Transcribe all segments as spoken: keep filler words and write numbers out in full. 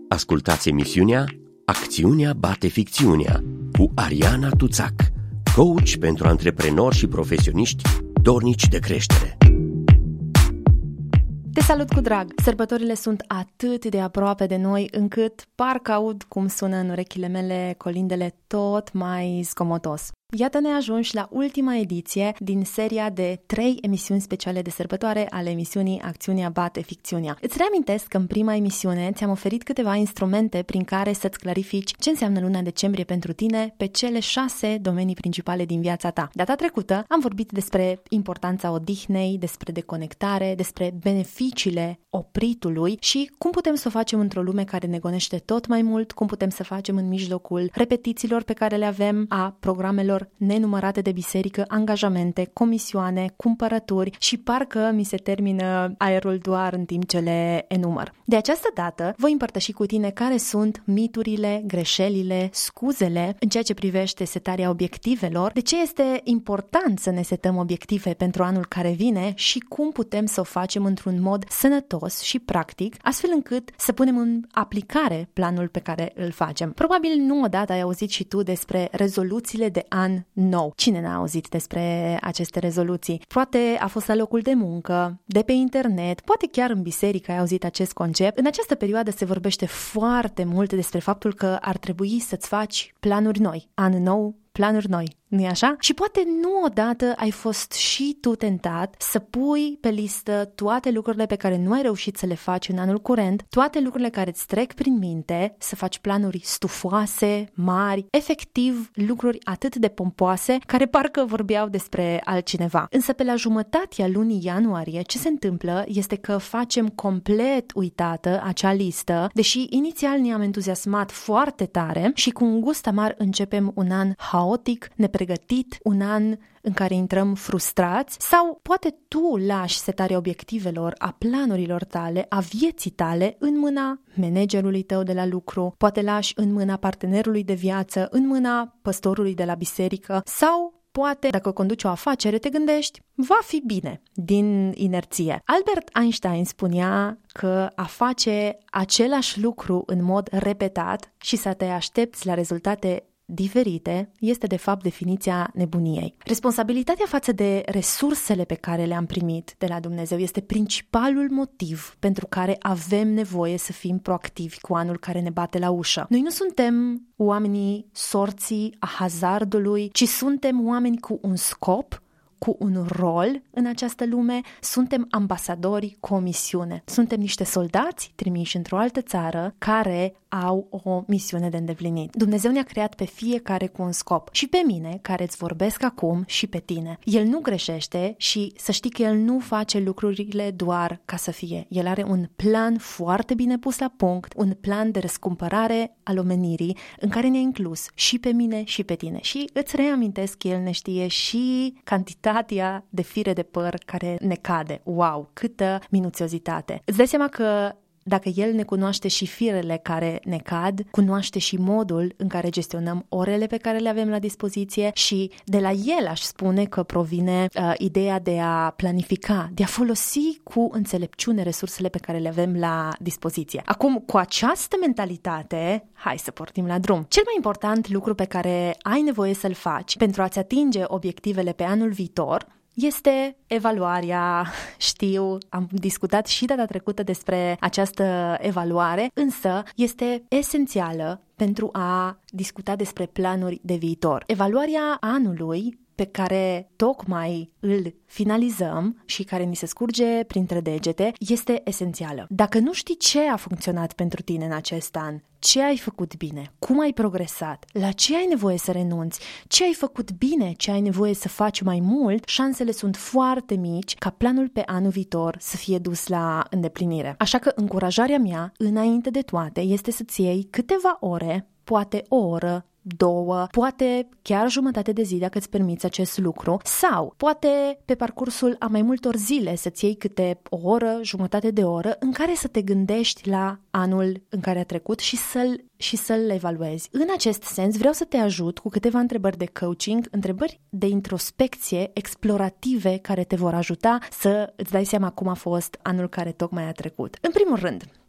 Ascultați emisiunea Acțiunea bate ficțiunea cu Ariana Tuțac, coach pentru antreprenori și profesioniști dornici de creștere. Te salut cu drag! Sărbătorile sunt atât de aproape de noi încât parcă aud cum sună în urechile mele colindele tot mai zgomotos. Iată ne ajungi la ultima ediție din seria de trei emisiuni speciale de sărbătoare ale emisiunii Acțiunea bate ficțiunea. Îți reamintesc că în prima emisiune ți-am oferit câteva instrumente prin care să-ți clarifici ce înseamnă luna decembrie pentru tine pe cele șase domenii principale din viața ta. Data trecută am vorbit despre importanța odihnei, despre deconectare, despre beneficiile opritului și cum putem să o facem într-o lume care ne gonește tot mai mult, cum putem să facem în mijlocul repetițiilor pe care le avem, a programelor nenumărate de biserică, angajamente, comisioane, cumpărături și parcă mi se termină aerul doar în timp ce le enumăr. De această dată voi împărtăși cu tine care sunt miturile, greșelile, scuzele în ceea ce privește setarea obiectivelor, de ce este important să ne setăm obiective pentru anul care vine și cum putem să o facem într-un mod sănătos și practic, astfel încât să punem în aplicare planul pe care îl facem. Probabil nu odată ai auzit și tu despre rezoluțiile de an nou. Cine n-a auzit despre aceste rezoluții? Poate a fost la locul de muncă, de pe internet, poate chiar în biserică ai auzit acest concept. În această perioadă se vorbește foarte mult despre faptul că ar trebui să-ți faci planuri noi, an nou, planuri noi. Nu-i așa? Și poate nu odată ai fost și tu tentat să pui pe listă toate lucrurile pe care nu ai reușit să le faci în anul curent, toate lucrurile care îți trec prin minte, să faci planuri stufoase, mari, efectiv lucruri atât de pompoase care parcă vorbeau despre altcineva. Însă pe la jumătatea lunii ianuarie ce se întâmplă este că facem complet uitată acea listă, deși inițial ne-am entuziasmat foarte tare și cu un gust amar începem un an haotic, nepregătit, un an în care intrăm frustrați sau poate tu lași setarea obiectivelor, a planurilor tale, a vieții tale în mâna managerului tău de la lucru, poate lași în mâna partenerului de viață, în mâna păstorului de la biserică sau poate, dacă conduci o afacere, te gândești, va fi bine, din inerție. Albert Einstein spunea că a face același lucru în mod repetat și să te aștepți la rezultate diferite este de fapt definiția nebuniei. Responsabilitatea față de resursele pe care le-am primit de la Dumnezeu este principalul motiv pentru care avem nevoie să fim proactivi cu anul care ne bate la ușă. Noi nu suntem oamenii sorții a hazardului, ci suntem oameni cu un scop, cu un rol în această lume, suntem ambasadori cu o misiune. Suntem niște soldați trimiși într-o altă țară care au o misiune de îndeplinit. Dumnezeu ne-a creat pe fiecare cu un scop. Și pe mine, care îți vorbesc acum, și pe tine. El nu greșește și să știi că El nu face lucrurile doar ca să fie. El are un plan foarte bine pus la punct, un plan de răscumpărare al omenirii în care ne-a inclus și pe mine și pe tine. Și îți reamintesc că El ne știe și cantitatea de fire de păr care ne cade. Wow, câtă minuțiozitate! Îți dai seama că dacă El ne cunoaște și firele care ne cad, cunoaște și modul în care gestionăm orele pe care le avem la dispoziție și de la El aș spune că provine uh, ideea de a planifica, de a folosi cu înțelepciune resursele pe care le avem la dispoziție. Acum, cu această mentalitate, hai să pornim la drum. Cel mai important lucru pe care ai nevoie să-l faci pentru a-ți atinge obiectivele pe anul viitor este evaluarea. Știu, am discutat și data trecută despre această evaluare, însă este esențială pentru a discuta despre planuri de viitor. Evaluarea anului pe care tocmai îl finalizăm și care ni se scurge printre degete este esențială. Dacă nu știi ce a funcționat pentru tine în acest an, ce ai făcut bine, cum ai progresat, la ce ai nevoie să renunți, ce ai făcut bine, ce ai nevoie să faci mai mult, șansele sunt foarte mici ca planul pe anul viitor să fie dus la îndeplinire. Așa că încurajarea mea, înainte de toate, este să-ți iei câteva ore, poate o oră, două, poate chiar jumătate de zi dacă îți permiți acest lucru sau poate pe parcursul a mai multor zile să-ți iei câte o oră, jumătate de oră în care să te gândești la anul în care a trecut și să-l și să-l evaluezi. În acest sens vreau să te ajut cu câteva întrebări de coaching, întrebări de introspecție explorative care te vor ajuta să îți dai seama cum a fost anul care tocmai a trecut. În primul rând,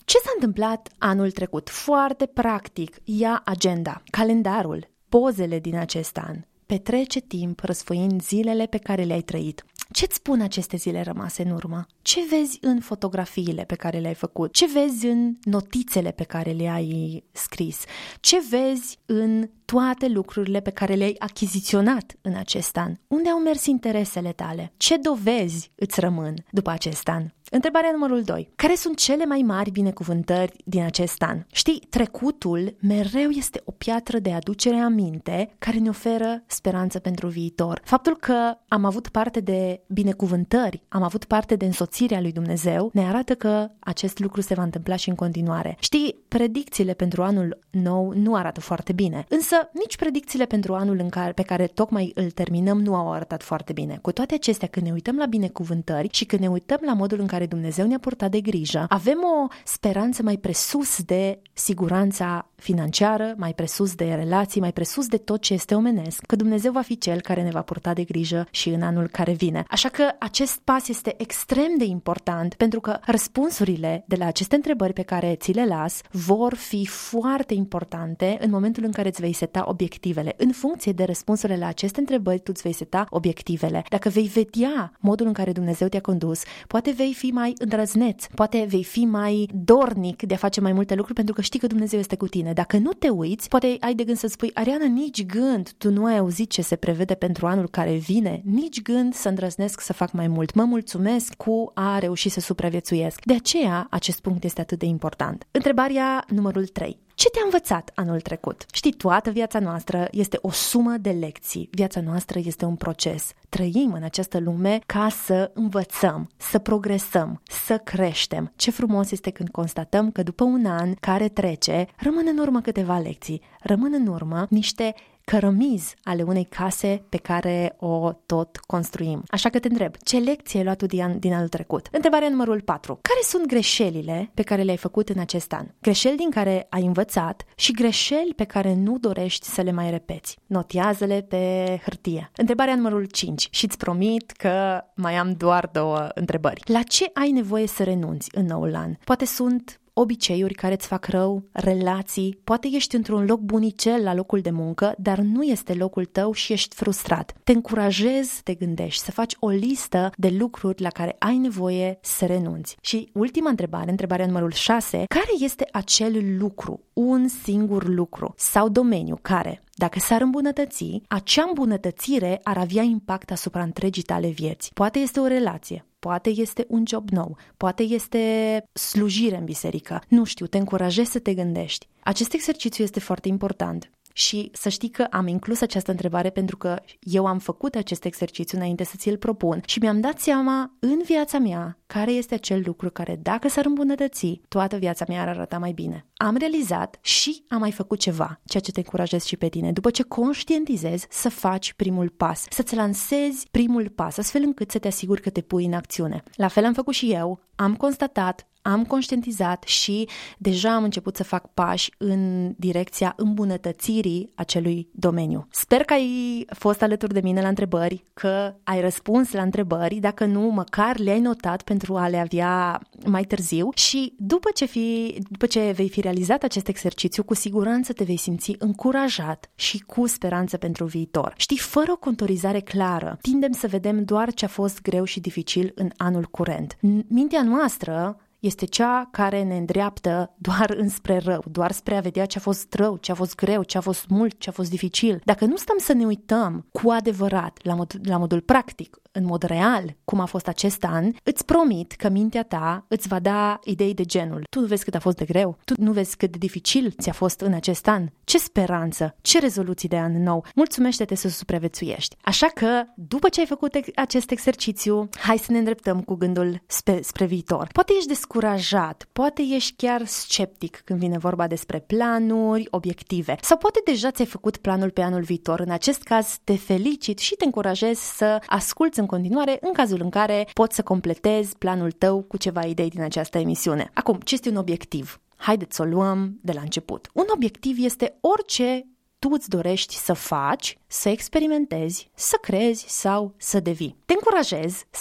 Ce s-a întâmplat anul trecut? Foarte practic, ia agenda, calendarul, pozele din acest an. Petrece timp răsfoind zilele pe care le-ai trăit. Ce-ți spun aceste zile rămase în urmă? Ce vezi în fotografiile pe care le-ai făcut? Ce vezi în notițele pe care le-ai scris? Ce vezi în toate lucrurile pe care le-ai achiziționat în acest an? Unde au mers interesele tale? Ce dovezi îți rămân după acest an? Întrebarea numărul doi. Care sunt cele mai mari binecuvântări din acest an? Știi, trecutul mereu este o piatră de aducere aminte care ne oferă speranță pentru viitor. Faptul că am avut parte de binecuvântări, am avut parte de însoțirea lui Dumnezeu, ne arată că acest lucru se va întâmpla și în continuare. Știi, predicțiile pentru anul nou nu arată foarte bine, însă nici predicțiile pentru anul în care, pe care tocmai îl terminăm nu au arătat foarte bine. Cu toate acestea, când ne uităm la binecuvântări și când ne uităm la modul în care Dumnezeu ne-a purtat de grijă, avem o speranță mai presus de siguranța financiară, mai presus de relații, mai presus de tot ce este omenesc, că Dumnezeu va fi Cel care ne va purta de grijă și în anul care vine. Așa că acest pas este extrem de important, pentru că răspunsurile de la aceste întrebări pe care ți le las vor fi foarte importante în momentul în care îți vei seta obiectivele. În funcție de răspunsurile la aceste întrebări, tu îți vei seta obiectivele. Dacă vei vedea modul în care Dumnezeu te-a condus, poate vei fi mai îndrăzneț, poate vei fi mai dornic de a face mai multe lucruri pentru că știi că Dumnezeu este cu tine. Dacă nu te uiți, poate ai de gând să spui: Ariana, nici gând, tu nu ai auzit ce se prevede pentru anul care vine, nici gând să îndrăznesc să fac mai mult. Mă mulțumesc cu a reuși să supraviețuiesc. De aceea, acest punct este atât de important. Întrebarea numărul trei. Ce te-a învățat anul trecut? Știi, toată viața noastră este o sumă de lecții. Viața noastră este un proces. Trăim în această lume ca să învățăm, să progresăm, să creștem. Ce frumos este când constatăm că după un an care trece, rămân în urmă câteva lecții, rămân în urmă niște cărămizi ale unei case pe care o tot construim. Așa că te întreb, ce lecție ai luat tu din, din anul trecut? Întrebarea numărul patru. Care sunt greșelile pe care le-ai făcut în acest an? Greșeli din care ai învățat și greșeli pe care nu dorești să le mai repeți. Notează-le pe hârtie. Întrebarea numărul cinci. Și îți promit că mai am doar două întrebări. La ce ai nevoie să renunți în noul an? Poate sunt obiceiuri care îți fac rău, relații, poate ești într-un loc bunicel la locul de muncă, dar nu este locul tău și ești frustrat. Te încurajez să te gândești, să faci o listă de lucruri la care ai nevoie să renunți. Și ultima întrebare, întrebarea numărul șase, care este acel lucru, un singur lucru sau domeniu care, dacă s-ar îmbunătăți, acea îmbunătățire ar avea impact asupra întregii tale vieți. Poate este o relație, poate este un job nou, poate este slujire în biserică. Nu știu, te încurajez să te gândești. Acest exercițiu este foarte important. Și să știi că am inclus această întrebare pentru că eu am făcut acest exercițiu înainte să ți-l propun și mi-am dat seama în viața mea care este acel lucru care, dacă s-ar îmbunătăți, toată viața mea ar arăta mai bine. Am realizat și am mai făcut ceva, ceea ce te încurajez și pe tine. După ce conștientizezi, să faci primul pas, să-ți lansezi primul pas, astfel încât să te asiguri că te pui în acțiune. La fel am făcut și eu, am constatat, am conștientizat și deja am început să fac pași în direcția îmbunătățirii acelui domeniu. Sper că ai fost alături de mine la întrebări, că ai răspuns la întrebări, dacă nu, măcar le-ai notat pentru a le avea mai târziu și după ce, fi, după ce vei fi realizat acest exercițiu, cu siguranță te vei simți încurajat și cu speranță pentru viitor. Știi, fără o contorizare clară, tindem să vedem doar ce a fost greu și dificil în anul curent. Mintea noastră este cea care ne îndreaptă doar înspre rău, doar spre a vedea ce a fost rău, ce a fost greu, ce a fost mult, ce a fost dificil. Dacă nu stăm să ne uităm cu adevărat, la, mod, la modul practic, în mod real, cum a fost acest an, îți promit că mintea ta îți va da idei de genul: tu nu vezi cât a fost de greu? Tu nu vezi cât de dificil ți-a fost în acest an? Ce speranță! Ce rezoluții de an nou! Mulțumește-te să supraviețuiești! Așa că, după ce ai făcut acest exercițiu, hai să ne îndreptăm cu gândul spre, spre viitor. Poate ești descurajat, poate ești chiar sceptic când vine vorba despre planuri, obiective, sau poate deja ți-ai făcut planul pe anul viitor. În acest caz, te felicit și te încurajez să asculți în continuare, în cazul în care poți să completezi planul tău cu ceva idei din această emisiune. Acum, ce este un obiectiv? Haideți să o luăm de la început. Un obiectiv este orice tu îți dorești să faci, să experimentezi, să crezi sau să devii. Te încurajez să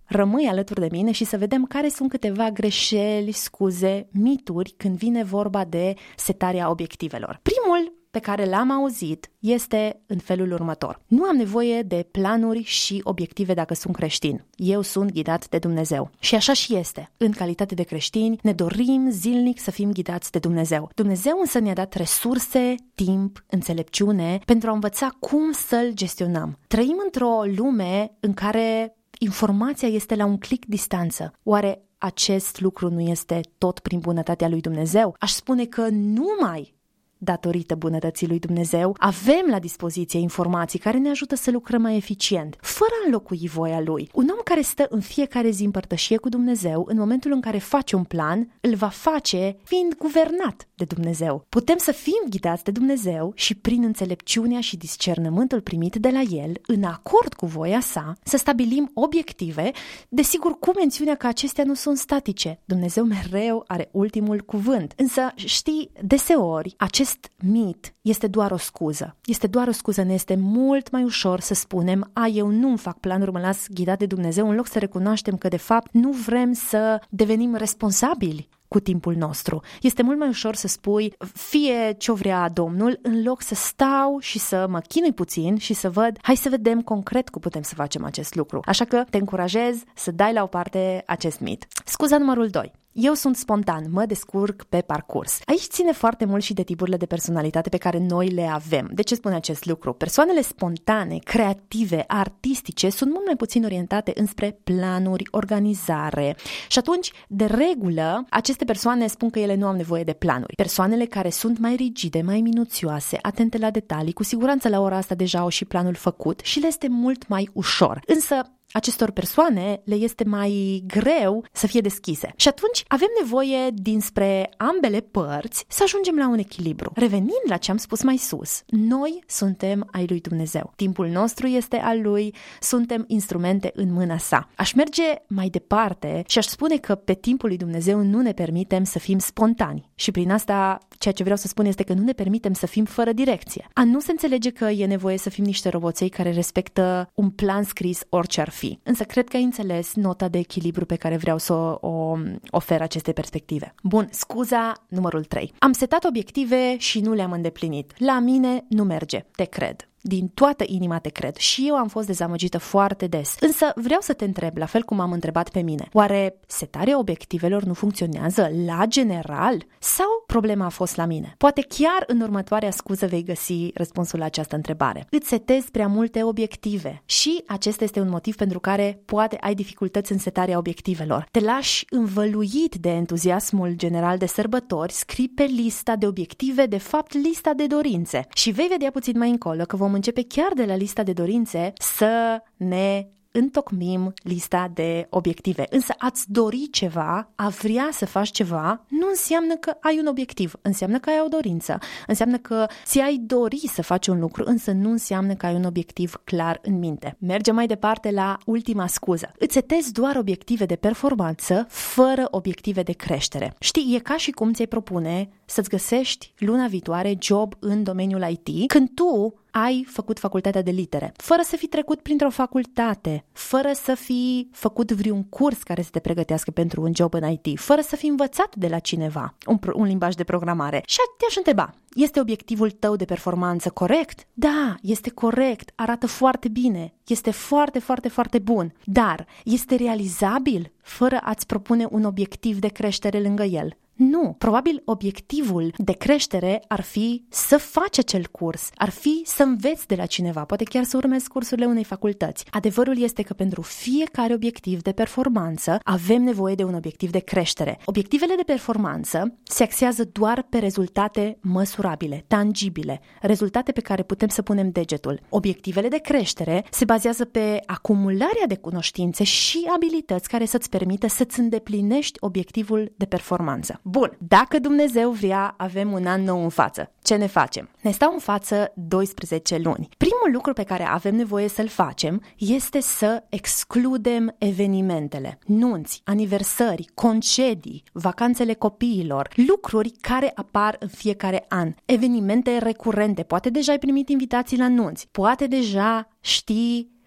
rămâi alături de mine și să vedem care sunt câteva greșeli, scuze, mituri când vine vorba de setarea obiectivelor. Primul pe care l-am auzit este în felul următor. Nu am nevoie de planuri și obiective dacă sunt creștin. Eu sunt ghidat de Dumnezeu. Și așa și este. În calitate de creștini ne dorim zilnic să fim ghidați de Dumnezeu. Dumnezeu însă ne-a dat resurse, timp, înțelepciune pentru a învăța cum să-L gestionăm. Trăim într-o lume în care informația este la un click distanță. Oare acest lucru nu este tot prin bunătatea lui Dumnezeu? Aș spune că numai datorită bunătății lui Dumnezeu, avem la dispoziție informații care ne ajută să lucrăm mai eficient, fără a înlocui voia Lui. Un om care stă în fiecare zi în părtășie cu Dumnezeu, în momentul în care face un plan, îl va face fiind guvernat de Dumnezeu. Putem să fim ghidați de Dumnezeu și prin înțelepciunea și discernământul primit de la El, în acord cu voia sa, să stabilim obiective, desigur cu mențiunea că acestea nu sunt statice. Dumnezeu mereu are ultimul cuvânt. Însă, știi, deseori, acest mit este doar o scuză. Este doar o scuză, ne este mult mai ușor să spunem, a, eu nu-mi fac planuri, mă las ghidat de Dumnezeu, în loc să recunoaștem că, de fapt, nu vrem să devenim responsabili cu timpul nostru. Este mult mai ușor să spui, fie ce-o vrea Domnul, în loc să stau și să mă chinui puțin și să văd, hai să vedem concret cum putem să facem acest lucru. Așa că te încurajez să dai la o parte acest mit. Scuza numărul doi. Eu sunt spontan, mă descurc pe parcurs. Aici ține foarte mult și de tipurile de personalitate pe care noi le avem. De ce spun acest lucru? Persoanele spontane, creative, artistice sunt mult mai puțin orientate înspre planuri, organizare. Și atunci, de regulă, aceste persoane spun că ele nu au nevoie de planuri. Persoanele care sunt mai rigide, mai minuțioase, atente la detalii, cu siguranță la ora asta deja au și planul făcut și le este mult mai ușor. Însă, acestor persoane le este mai greu să fie deschise. Și atunci avem nevoie dinspre ambele părți să ajungem la un echilibru. Revenind la ce am spus mai sus, noi suntem ai lui Dumnezeu. Timpul nostru este al lui, suntem instrumente în mâna sa. Aș merge mai departe și aș spune că pe timpul lui Dumnezeu nu ne permitem să fim spontani. Și prin asta ceea ce vreau să spun este că nu ne permitem să fim fără direcție. A nu se înțelege că e nevoie să fim niște roboței care respectă un plan scris orice ar fi. Însă cred că ai înțeles nota de echilibru pe care vreau să o ofer aceste perspective. Bun, scuza numărul trei. Am setat obiective și nu le-am îndeplinit. La mine nu merge, te cred. Din toată inima te cred. Și eu am fost dezamăgită foarte des. Însă vreau să te întreb, la fel cum am întrebat pe mine, oare setarea obiectivelor nu funcționează la general? Sau problema a fost la mine? Poate chiar în următoarea scuză vei găsi răspunsul la această întrebare. Îți setezi prea multe obiective și acesta este un motiv pentru care poate ai dificultăți în setarea obiectivelor. Te lași învăluit de entuziasmul general de sărbători, scrii pe lista de obiective, de fapt lista de dorințe. Și vei vedea puțin mai încolo că vom începe chiar de la lista de dorințe să ne întocmim lista de obiective. Însă ați dori ceva, a vrea să faci ceva, nu înseamnă că ai un obiectiv, înseamnă că ai o dorință, înseamnă că ți-ai dori să faci un lucru, însă nu înseamnă că ai un obiectiv clar în minte. Mergem mai departe la ultima scuză. Îți setezi doar obiective de performanță, fără obiective de creștere. Știi, e ca și cum ți-ai propune să-ți găsești luna viitoare job în domeniul I T, când tu ai făcut facultatea de litere, fără să fi trecut printr-o facultate, fără să fi făcut vreun curs care să te pregătească pentru un job în I T, fără să fi învățat de la cineva un, un limbaj de programare. Și te-aș întreba, este obiectivul tău de performanță corect? Da, este corect, arată foarte bine, este foarte, foarte, foarte bun, dar este realizabil fără a-ți propune un obiectiv de creștere lângă el? Nu, probabil obiectivul de creștere ar fi să faci acel curs, ar fi să înveți de la cineva, poate chiar să urmezi cursurile unei facultăți. Adevărul este că pentru fiecare obiectiv de performanță avem nevoie de un obiectiv de creștere. Obiectivele de performanță se axează doar pe rezultate măsurabile, tangibile, rezultate pe care putem să punem degetul. Obiectivele de creștere se bazează pe acumularea de cunoștințe și abilități care să-ți permită să-ți îndeplinești obiectivul de performanță. Bun, dacă Dumnezeu vrea, avem un an nou în față. Ce ne facem? Ne stau în față doisprezece luni. Primul lucru pe care avem nevoie să-l facem este să excludem evenimentele, nunți, aniversări, concedii, vacanțele copiilor, lucruri care apar în fiecare an, evenimente recurente. Poate deja ai primit invitații la nunți, poate deja știi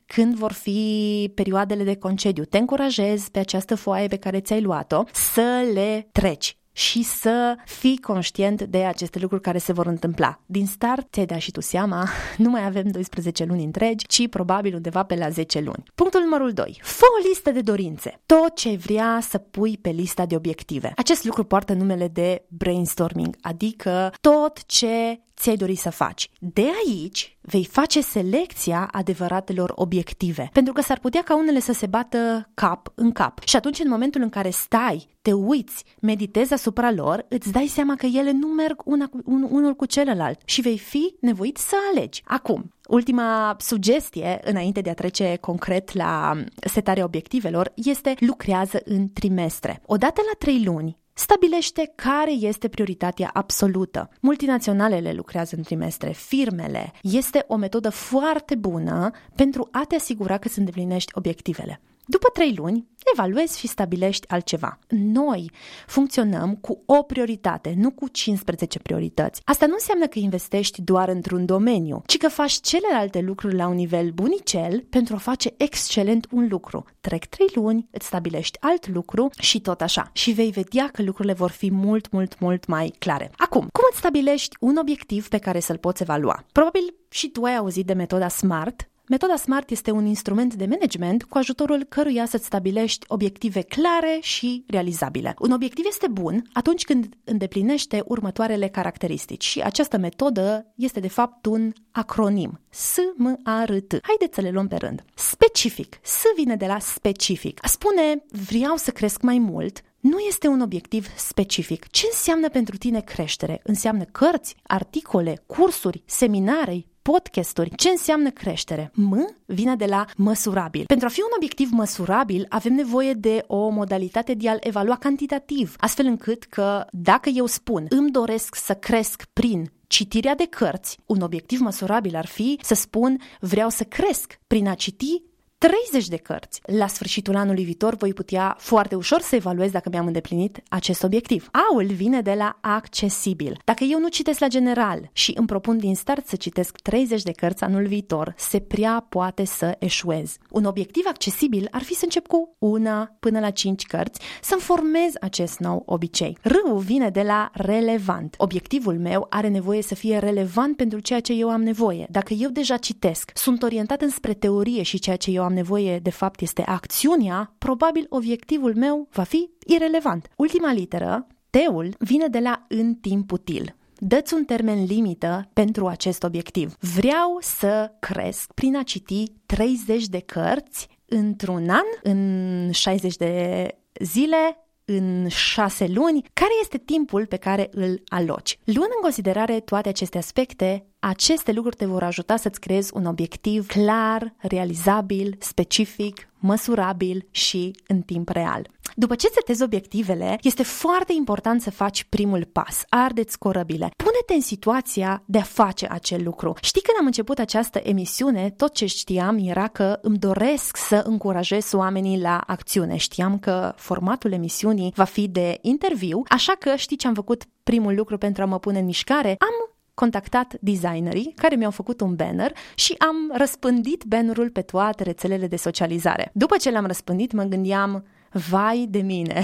când vor fi perioadele de concediu. Te încurajez pe această foaie pe care ți-ai luat-o să le treci și să fii conștient de aceste lucruri care se vor întâmpla. Din start, ți-ai dat și tu seama, nu mai avem doisprezece luni întregi, ci probabil undeva pe la zece luni. Punctul numărul doi. Fă o listă de dorințe. Tot ce ai vrea să pui pe lista de obiective. Acest lucru poartă numele de brainstorming, adică tot ce ți-ai dori să faci. De aici vei face selecția adevăratelor obiective, pentru că s-ar putea ca unele să se bată cap în cap. Și atunci, în momentul în care stai, te uiți, meditezi asupra lor, îți dai seama că ele nu merg una cu, un, unul cu celălalt și vei fi nevoit să alegi. Acum, ultima sugestie, înainte de a trece concret la setarea obiectivelor, este lucrează în trimestre. Odată la trei luni, stabilește care este prioritatea absolută. Multinaționalele lucrează în trimestre, firmele. Este o metodă foarte bună pentru a te asigura că îți îndeplinești obiectivele. După trei luni, evaluezi și stabilești altceva. Noi funcționăm cu o prioritate, nu cu cincisprezece priorități. Asta nu înseamnă că investești doar într-un domeniu, ci că faci celelalte lucruri la un nivel bunicel pentru a face excelent un lucru. Trec trei luni, îți stabilești alt lucru și tot așa. Și vei vedea că lucrurile vor fi mult, mult, mult mai clare. Acum, cum îți stabilești un obiectiv pe care să-l poți evalua? Probabil și tu ai auzit de metoda SMART. Metoda SMART este un instrument de management cu ajutorul căruia să-ți stabilești obiective clare și realizabile. Un obiectiv este bun atunci când îndeplinește următoarele caracteristici și această metodă este de fapt un acronim. S M A R T. Haideți să le luăm pe rând. Specific. S vine de la specific. A spune vreau să cresc mai mult nu este un obiectiv specific. Ce înseamnă pentru tine creștere? Înseamnă cărți, articole, cursuri, seminarii, podcasturi. Ce înseamnă creștere? M vine de la măsurabil. Pentru a fi un obiectiv măsurabil, avem nevoie de o modalitate de a-l evalua cantitativ, astfel încât că dacă eu spun îmi doresc să cresc prin citirea de cărți, un obiectiv măsurabil ar fi să spun vreau să cresc prin a citi treizeci de cărți. La sfârșitul anului viitor voi putea foarte ușor să evaluez dacă mi-am îndeplinit acest obiectiv. A-ul vine de la accesibil. Dacă eu nu citesc la general și îmi propun din start să citesc treizeci de cărți anul viitor, se prea poate să eșuez. Un obiectiv accesibil ar fi să încep cu una până la cinci cărți, să-mi formez acest nou obicei. R-ul vine de la relevant. Obiectivul meu are nevoie să fie relevant pentru ceea ce eu am nevoie. Dacă eu deja citesc, sunt orientat înspre teorie și ceea ce eu am nevoie de fapt este acțiunea, probabil obiectivul meu va fi irelevant. Ultima literă, T-ul, vine de la în timp util. Dă-ți un termen limită pentru acest obiectiv. Vreau să cresc prin a citi treizeci de cărți într-un an, în șaizeci de zile, în șase luni. Care este timpul pe care îl aloci? Luând în considerare toate aceste aspecte, aceste lucruri te vor ajuta să-ți creezi un obiectiv clar, realizabil, specific, măsurabil și în timp real. După ce setezi obiectivele, este foarte important să faci primul pas, arde-ți corăbile. Pune-te în situația de a face acel lucru. Știi, când am început această emisiune, tot ce știam era că îmi doresc să încurajez oamenii la acțiune. Știam că formatul emisiunii va fi de interviu, așa că știi ce am făcut primul lucru pentru a mă pune în mișcare? Am contactat designerii care mi-au făcut un banner și am răspândit bannerul pe toate rețelele de socializare. După ce l-am răspândit, mă gândeam, vai de mine,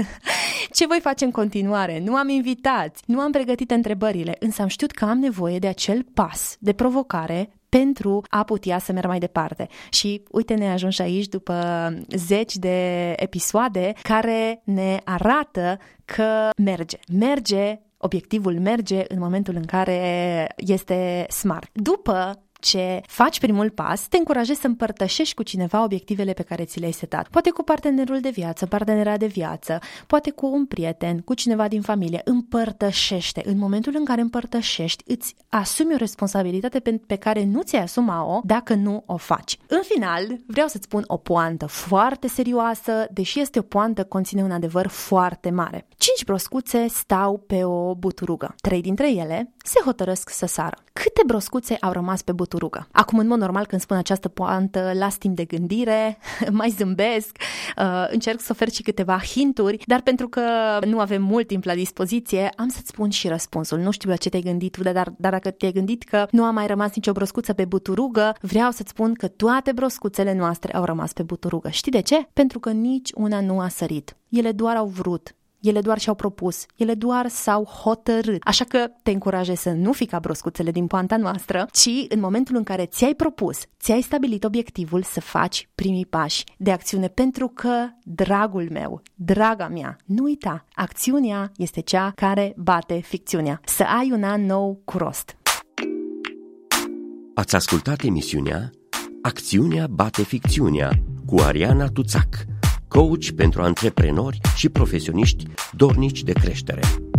ce voi face în continuare? Nu am invitați, nu am pregătit întrebările, însă am știut că am nevoie de acel pas de provocare pentru a putea să merg mai departe. Și uite, ne ajungi aici după zeci de episoade care ne arată că merge. Merge, obiectivul merge în momentul în care este smart. După ce faci primul pas, te încurajezi să împărtășești cu cineva obiectivele pe care ți le-ai setat. Poate cu partenerul de viață, partenera de viață, poate cu un prieten, cu cineva din familie. Împărtășește. În momentul în care împărtășești, îți asumi o responsabilitate pe, pe care nu ți-ai asuma-o dacă nu o faci. În final, vreau să-ți spun o poantă foarte serioasă, deși este o poantă, conține un adevăr foarte mare. Cinci broscuțe stau pe o buturugă. Trei dintre ele se hotărăsc să sară. Câte broscuțe au rămas pe buturugă? Acum, în mod normal, când spun această poantă, las timp de gândire, mai zâmbesc, uh, încerc să ofer și câteva hinturi, dar pentru că nu avem mult timp la dispoziție, am să-ți spun și răspunsul. Nu știu la ce te-ai gândit tu, dar, dar dacă te-ai gândit că nu a mai rămas nicio broscuță pe buturugă, vreau să-ți spun că toate broscuțele noastre au rămas pe buturugă. Știi de ce? Pentru că nici una nu a sărit. Ele doar au vrut. Ele doar și-au propus, ele doar s-au hotărât. Așa că te încurajez să nu fii ca broscuțele din poanta noastră, ci în momentul în care ți-ai propus, ți-ai stabilit obiectivul să faci primii pași de acțiune, pentru că, dragul meu, draga mea, nu uita, acțiunea este cea care bate ficțiunea. Să ai un an nou cu rost. Ați ascultat emisiunea Acțiunea bate ficțiunea cu Ariana Tuțac, coach pentru antreprenori și profesioniști dornici de creștere.